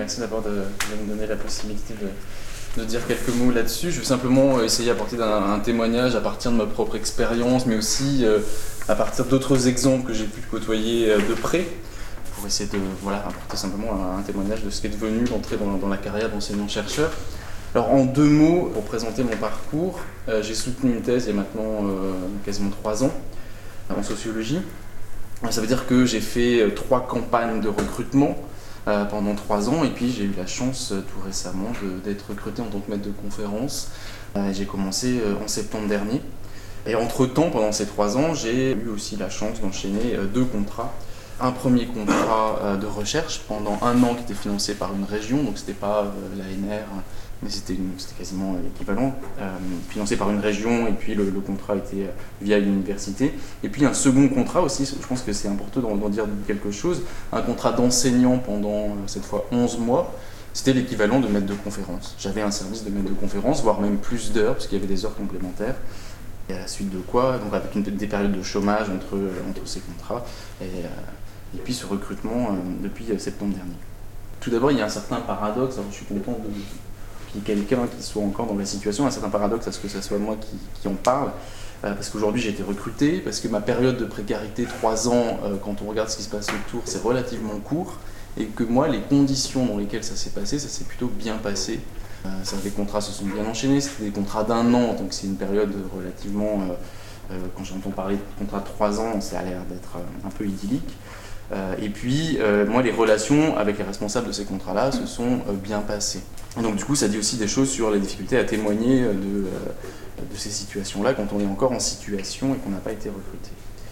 merci d'abord de me donner la possibilité de dire quelques mots là-dessus. Je vais simplement essayer d'apporter un témoignage à partir de ma propre expérience, mais aussi à partir d'autres exemples que j'ai pu côtoyer de près, pour essayer de apporter simplement un témoignage de ce qui est devenu l'entrée dans la carrière d'enseignant-chercheur. Alors en 2 mots, pour présenter mon parcours, j'ai soutenu une thèse il y a maintenant quasiment 3 ans en sociologie. Ça veut dire que j'ai fait 3 campagnes de recrutement pendant 3 ans, et puis j'ai eu la chance tout récemment d'être recruté en tant que maître de conférence. J'ai commencé en septembre dernier. Et entre-temps, pendant ces 3 ans, j'ai eu aussi la chance d'enchaîner 2 contrats. Un premier contrat de recherche pendant 1 an qui était financé par une région, donc c'était pas l'ANR, mais c'était quasiment l'équivalent, financé par une région, et puis le contrat était via une université. Et puis un second contrat aussi, je pense que c'est important d'en dire quelque chose, un contrat d'enseignant pendant cette fois 11 mois, c'était l'équivalent de maître de conférence. J'avais un service de maître de conférence, voire même plus d'heures, parce qu'il y avait des heures complémentaires. Et à la suite de quoi, donc avec des périodes de chômage entre ces contrats, et puis ce recrutement depuis septembre dernier. Tout d'abord, il y a un certain paradoxe, alors je suis content qu'il y ait quelqu'un qui soit encore dans la situation, un certain paradoxe à ce que ce soit moi qui en parle, parce qu'aujourd'hui j'ai été recruté, parce que ma période de précarité, 3 ans, quand on regarde ce qui se passe autour, c'est relativement court, et que moi, les conditions dans lesquelles ça s'est passé, ça s'est plutôt bien passé. Les contrats se sont bien enchaînés, c'était des contrats d'1 an, donc c'est une période relativement, quand j'entends parler de contrats de 3 ans, ça a l'air d'être un peu idyllique. Et puis, moi, les relations avec les responsables de ces contrats-là se sont bien passées. Donc du coup, ça dit aussi des choses sur les difficultés à témoigner de ces situations-là quand on est encore en situation et qu'on n'a pas été recruté.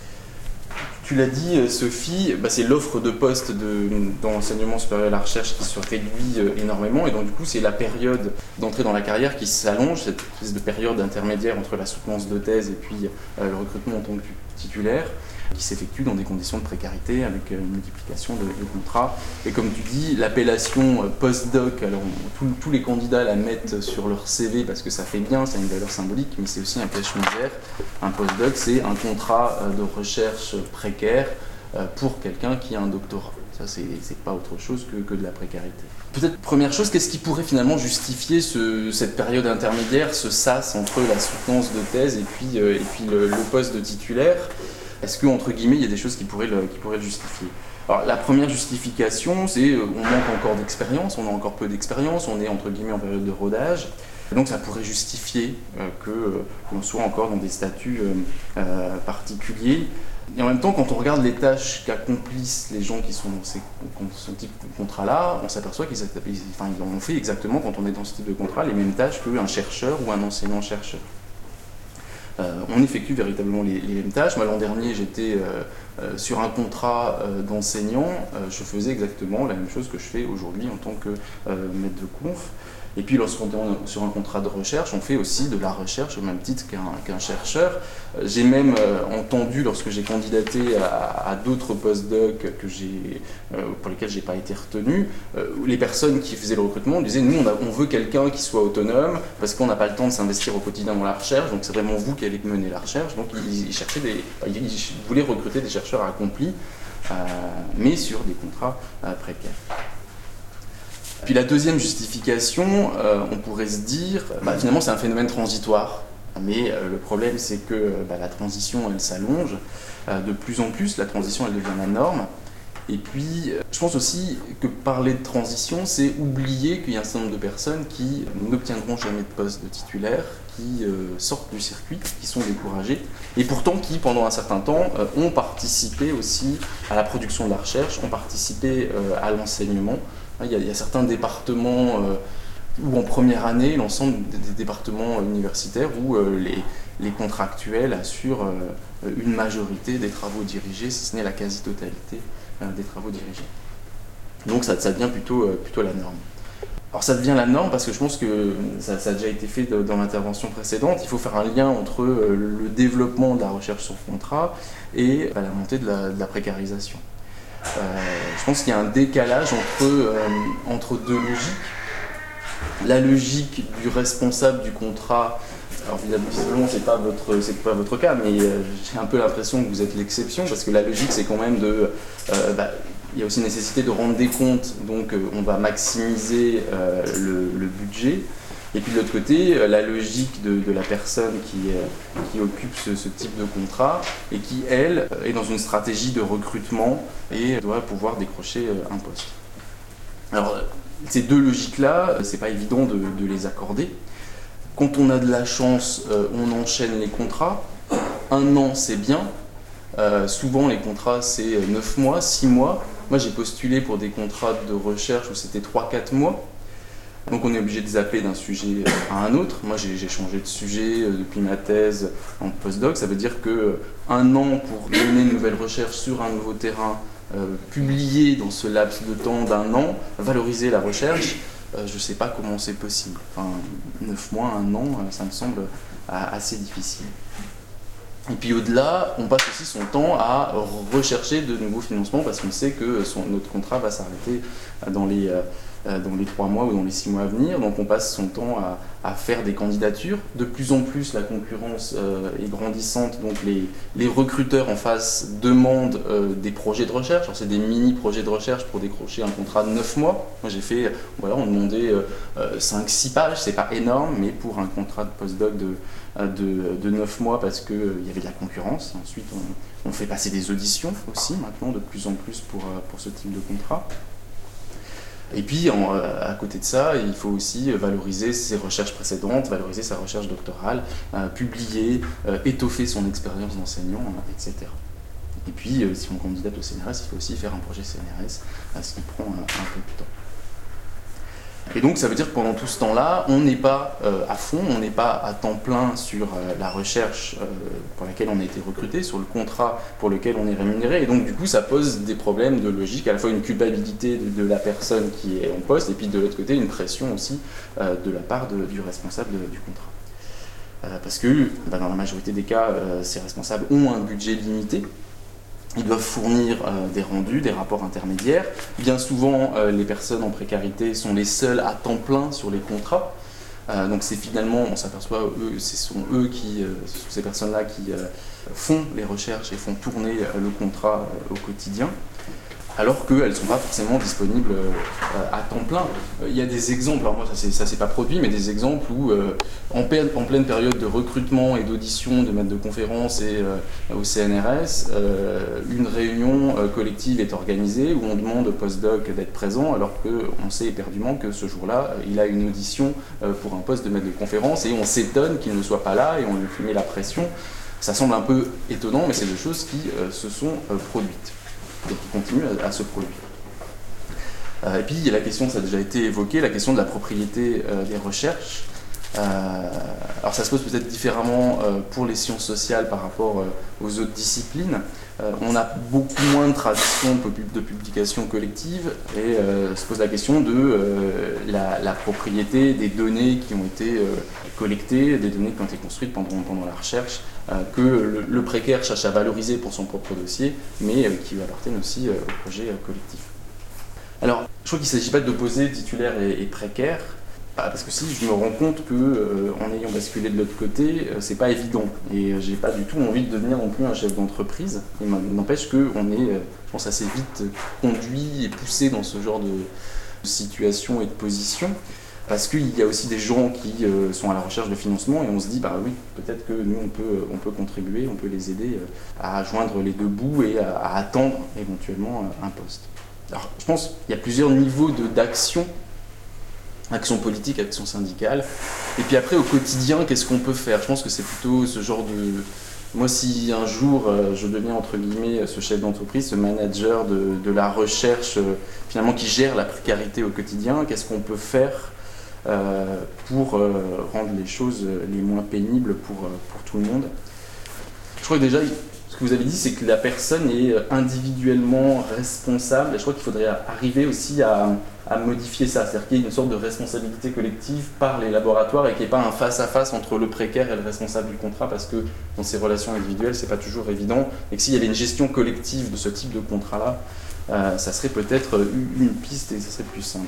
Tu l'as dit, Sophie, c'est l'offre de poste dans l'enseignement supérieur et la recherche qui se réduit énormément, et donc du coup c'est la période d'entrée dans la carrière qui s'allonge, cette espèce de période intermédiaire entre la soutenance de thèse et puis le recrutement en tant que titulaire, qui s'effectue dans des conditions de précarité avec une multiplication de contrats. Et comme tu dis, l'appellation post-doc, alors tous les candidats la mettent sur leur CV parce que ça fait bien, ça a une valeur symbolique, mais c'est aussi un cache-misère. Un post-doc, c'est un contrat de recherche précaire pour quelqu'un qui a un doctorat. Ça, c'est pas autre chose que de la précarité. Peut-être première chose, qu'est-ce qui pourrait finalement justifier cette période intermédiaire, ce sas entre la soutenance de thèse et puis le poste de titulaire? Est-ce qu'entre guillemets, il y a des choses qui pourraient le justifier? Alors, la première justification, c'est on manque encore d'expérience, on a encore peu d'expérience, on est entre guillemets en période de rodage. Donc ça pourrait justifier qu'on soit encore dans des statuts particuliers. Et en même temps, quand on regarde les tâches qu'accomplissent les gens qui sont dans ce type de contrat-là, on s'aperçoit qu'ils en ont fait exactement, quand on est dans ce type de contrat, les mêmes tâches qu'un chercheur ou un enseignant-chercheur. On effectue véritablement les mêmes tâches. Moi, l'an dernier, j'étais sur un contrat d'enseignant. Je faisais exactement la même chose que je fais aujourd'hui en tant que maître de conf. Et puis, lorsqu'on est sur un contrat de recherche, on fait aussi de la recherche au même titre qu'un chercheur. J'ai même entendu, lorsque j'ai candidaté à d'autres postdocs pour lesquels je n'ai pas été retenu, les personnes qui faisaient le recrutement disaient « Nous, on veut quelqu'un qui soit autonome parce qu'on n'a pas le temps de s'investir au quotidien dans la recherche, donc c'est vraiment vous qui allez mener la recherche. » Donc, ils voulaient recruter des chercheurs accomplis, mais sur des contrats précaires. Puis la deuxième justification, on pourrait se dire, finalement c'est un phénomène transitoire, mais le problème c'est que la transition elle s'allonge de plus en plus, la transition elle devient la norme, et puis je pense aussi que parler de transition c'est oublier qu'il y a un certain nombre de personnes qui n'obtiendront jamais de poste de titulaire, qui sortent du circuit, qui sont découragées, et pourtant qui pendant un certain temps ont participé aussi à la production de la recherche, ont participé à l'enseignement. Il y a certains départements où en première année, l'ensemble des départements universitaires où les contractuels assurent une majorité des travaux dirigés, si ce n'est la quasi-totalité des travaux dirigés. Donc ça devient plutôt la norme. Alors ça devient la norme parce que je pense que ça a déjà été fait dans l'intervention précédente. Il faut faire un lien entre le développement de la recherche sur contrat et la montée de la précarisation. Je pense qu'il y a un décalage entre 2 logiques. La logique du responsable du contrat, alors visiblement c'est pas votre cas, mais j'ai un peu l'impression que vous êtes l'exception, parce que la logique c'est quand même il y a aussi nécessité de rendre des comptes, donc on va maximiser le budget. Et puis de l'autre côté, la logique de la personne qui occupe ce type de contrat et qui, elle, est dans une stratégie de recrutement et doit pouvoir décrocher un poste. Alors, ces deux logiques-là, c'est pas évident de les accorder. Quand on a de la chance, on enchaîne les contrats. 1 an, c'est bien. Souvent, les contrats, c'est 9 mois, 6 mois. Moi, j'ai postulé pour des contrats de recherche où c'était 3-4 mois. Donc on est obligé de zapper d'un sujet à un autre. Moi j'ai changé de sujet depuis ma thèse en postdoc. Ça veut dire que 1 an pour mener une nouvelle recherche sur un nouveau terrain, publier dans ce laps de temps d'1 an, valoriser la recherche, je ne sais pas comment c'est possible. Enfin, 9 mois, 1 an, ça me semble assez difficile. Et puis au-delà, on passe aussi son temps à rechercher de nouveaux financements parce qu'on sait que notre contrat va s'arrêter dans les 3 mois ou dans les 6 mois à venir. Donc on passe son temps à faire des candidatures. De plus en plus, la concurrence est grandissante. Donc les recruteurs en face demandent des projets de recherche. Alors c'est des mini-projets de recherche pour décrocher un contrat de 9 mois. Moi j'ai fait, voilà, on demandait 5-6 pages. C'est pas énorme, mais pour un contrat de postdoc de 9 mois parce qu'il y avait de la concurrence. Ensuite, on fait passer des auditions aussi maintenant de plus en plus pour ce type de contrat. Et puis, à côté de ça, il faut aussi valoriser ses recherches précédentes, valoriser sa recherche doctorale, publier, étoffer son expérience d'enseignant, etc. Et puis, si on candidate au CNRS, il faut aussi faire un projet CNRS, ce qui prend un peu de temps. Et donc ça veut dire que pendant tout ce temps-là, on n'est pas à fond, on n'est pas à temps plein sur la recherche pour laquelle on a été recruté, sur le contrat pour lequel on est rémunéré. Et donc du coup ça pose des problèmes de logique, à la fois une culpabilité de la personne qui est en poste, et puis de l'autre côté une pression aussi de la part du responsable du contrat. Parce que dans la majorité des cas, ces responsables ont un budget limité. Ils doivent fournir des rendus, des rapports intermédiaires. Bien souvent, les personnes en précarité sont les seules à temps plein sur les contrats. Donc c'est finalement, on s'aperçoit, ce sont ces personnes-là qui font les recherches et font tourner le contrat au quotidien, alors qu'elles ne sont pas forcément disponibles à temps plein. Il y a des exemples, alors moi ça s'est pas produit, mais des exemples où en pleine période de recrutement et d'audition de maîtres de conférences et au CNRS, une réunion collective est organisée où on demande au postdoc d'être présent alors qu'on sait éperdument que ce jour-là, il a une audition pour un poste de maître de conférence et on s'étonne qu'il ne soit pas là et on lui met la pression. Ça semble un peu étonnant, mais c'est des choses qui se sont produites et qui continuent à se produire. Et puis il y a la question, ça a déjà été évoqué, la question de la propriété des recherches. Alors ça se pose peut-être différemment pour les sciences sociales par rapport aux autres disciplines. On a beaucoup moins de traditions de publication collective et se pose la question de la propriété des données qui ont été collectées, des données qui ont été construites pendant la recherche, que le précaire cherche à valoriser pour son propre dossier, mais qui appartiennent aussi au projet collectif. Alors, je crois qu'il ne s'agit pas d'opposer titulaire et précaire, parce que si je me rends compte qu'en ayant basculé de l'autre côté, c'est pas évident. Et j'ai pas du tout envie de devenir non plus un chef d'entreprise. Il n'empêche qu'on est, je pense, assez vite conduit et poussé dans ce genre de situation et de position. Parce qu'il y a aussi des gens qui sont à la recherche de financement et on se dit, bah oui, peut-être que nous, on peut contribuer, on peut les aider à joindre les deux bouts et à attendre éventuellement un poste. Alors, je pense qu'il y a plusieurs niveaux d'action. Action politique, action syndicale. Et puis après, au quotidien, qu'est-ce qu'on peut faire? Je pense que c'est plutôt ce genre de... Moi, si un jour je deviens, entre guillemets, ce chef d'entreprise, ce manager de la recherche, finalement, qui gère la précarité au quotidien, qu'est-ce qu'on peut faire pour rendre les choses les moins pénibles pour tout le monde? Je crois que déjà, ce que vous avez dit, c'est que la personne est individuellement responsable. Et je crois qu'il faudrait arriver aussi à modifier ça. C'est-à-dire qu'il y ait une sorte de responsabilité collective par les laboratoires et qu'il n'y ait pas un face-à-face entre le précaire et le responsable du contrat, parce que dans ces relations individuelles, c'est pas toujours évident. Et que s'il y avait une gestion collective de ce type de contrat-là, ça serait peut-être une piste et ça serait plus simple.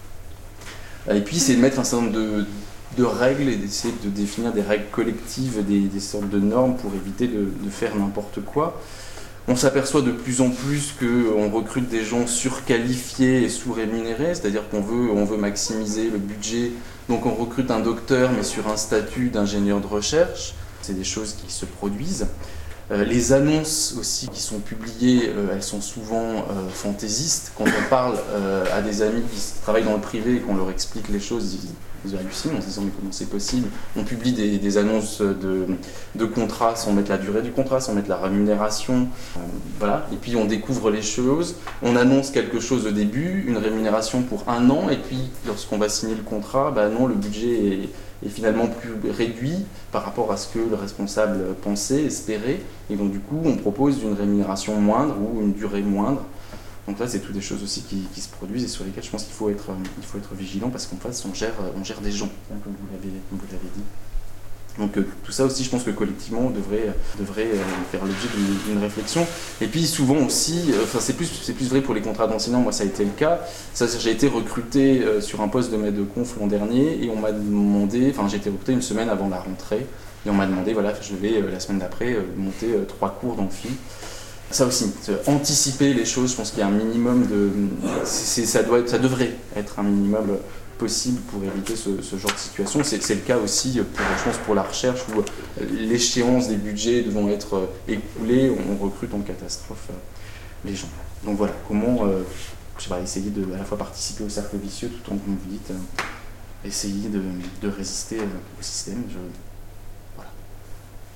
Et puis, c'est de mettre un certain nombre de règles et d'essayer de définir des règles collectives, des sortes de normes pour éviter de faire n'importe quoi. On s'aperçoit de plus en plus qu'on recrute des gens surqualifiés et sous-rémunérés, c'est-à-dire qu'on veut maximiser le budget, donc on recrute un docteur mais sur un statut d'ingénieur de recherche. C'est des choses qui se produisent. Les annonces aussi qui sont publiées, elles sont souvent fantaisistes. Quand on parle à des amis qui travaillent dans le privé et qu'on leur explique les choses, ils hallucinent en se disant mais comment c'est possible. On publie des annonces de contrats sans mettre la durée du contrat, sans mettre la rémunération. Voilà. Et puis on découvre les choses. On annonce quelque chose au début, une rémunération pour 1 an, et puis lorsqu'on va signer le contrat, non, le budget est finalement plus réduit par rapport à ce que le responsable pensait, espérait. Et donc du coup, on propose une rémunération moindre ou une durée moindre. Donc là, c'est toutes des choses aussi qui se produisent et sur lesquelles je pense qu'il faut être vigilant parce qu'en face, on gère des gens, comme vous l'avez dit. Donc tout ça aussi, je pense que collectivement, on devrait faire l'objet d'une réflexion. Et puis souvent aussi, c'est plus vrai pour les contrats d'enseignants, moi ça a été le cas. J'ai été recruté sur un poste de maître de conf l'an dernier et on m'a demandé, j'ai été recruté une semaine avant la rentrée et on m'a demandé, voilà, je vais la semaine d'après monter 3 cours d'amphi. Ça aussi, anticiper les choses, je pense qu'il y a un minimum ça devrait être un minimum possible pour éviter ce genre de situation. C'est le cas aussi, je pense, pour la recherche où l'échéance des budgets devant être écoulés, on recrute en catastrophe les gens. Donc voilà, comment essayer de à la fois participer au cercle vicieux tout en, comme vous dites, essayer de résister au système.